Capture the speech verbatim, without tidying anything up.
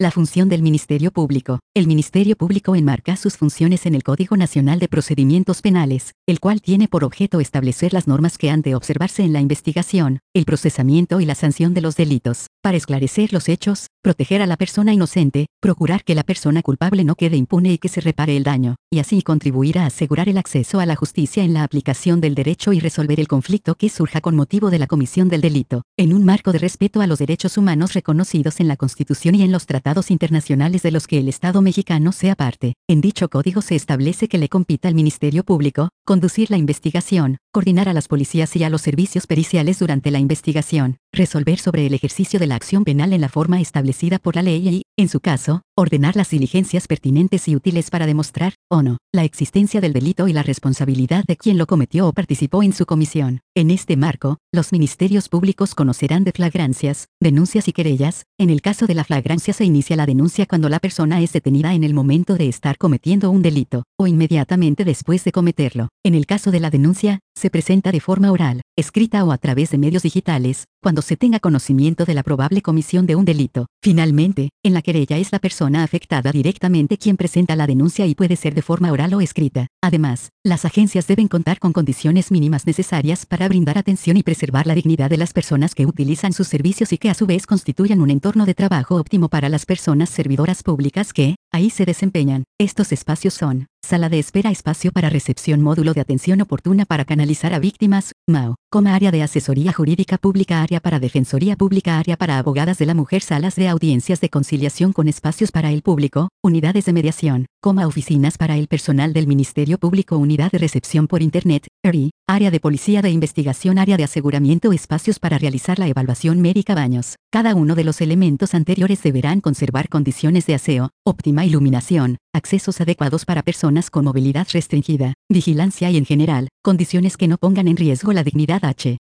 La función del Ministerio Público. El Ministerio Público enmarca sus funciones en el Código Nacional de Procedimientos Penales, el cual tiene por objeto establecer las normas que han de observarse en la investigación, el procesamiento y la sanción de los delitos, para esclarecer los hechos, proteger a la persona inocente, procurar que la persona culpable no quede impune y que se repare el daño, y así contribuir a asegurar el acceso a la justicia en la aplicación del derecho y resolver el conflicto que surja con motivo de la comisión del delito, en un marco de respeto a los derechos humanos reconocidos en la Constitución y en los tratados internacionales de los que el Estado mexicano sea parte. En dicho código se establece que le compita al Ministerio Público conducir la investigación, coordinar a las policías y a los servicios periciales durante la investigación, resolver sobre el ejercicio de la acción penal en la forma establecida por la ley y, en su caso, ordenar las diligencias pertinentes y útiles para demostrar, o no, la existencia del delito y la responsabilidad de quien lo cometió o participó en su comisión. En este marco, los ministerios públicos conocerán de flagrancias, denuncias y querellas. En el caso de la flagrancia se inicia la denuncia cuando la persona es detenida en el momento de estar cometiendo un delito, o inmediatamente después de cometerlo. En el caso de la denuncia, se presenta de forma oral, escrita o a través de medios digitales, cuando se tenga conocimiento de la probable comisión de un delito. Finalmente, en la querella es la persona afectada directamente quien presenta la denuncia y puede ser de forma oral o escrita. Además, las agencias deben contar con condiciones mínimas necesarias para brindar atención y preservar la dignidad de las personas que utilizan sus servicios y que a su vez constituyan un entorno de trabajo óptimo para las personas servidoras públicas que, ahí se desempeñan. Estos espacios son: sala de espera, espacio para recepción, módulo de atención oportuna para canalizar a víctimas, M A O, coma área de asesoría jurídica pública, área para defensoría pública, área para abogadas de la mujer, salas de audiencias de conciliación con espacios para el público, unidades de mediación, coma oficinas para el personal del Ministerio Público, unidad de recepción por Internet, R I, área de policía de investigación, área de aseguramiento, espacios para realizar la evaluación médica, baños. Cada uno de los elementos anteriores deberán conservar condiciones de aseo, óptima iluminación, accesos adecuados para personas con movilidad restringida, vigilancia y en general, condiciones que no pongan en riesgo la dignidad H.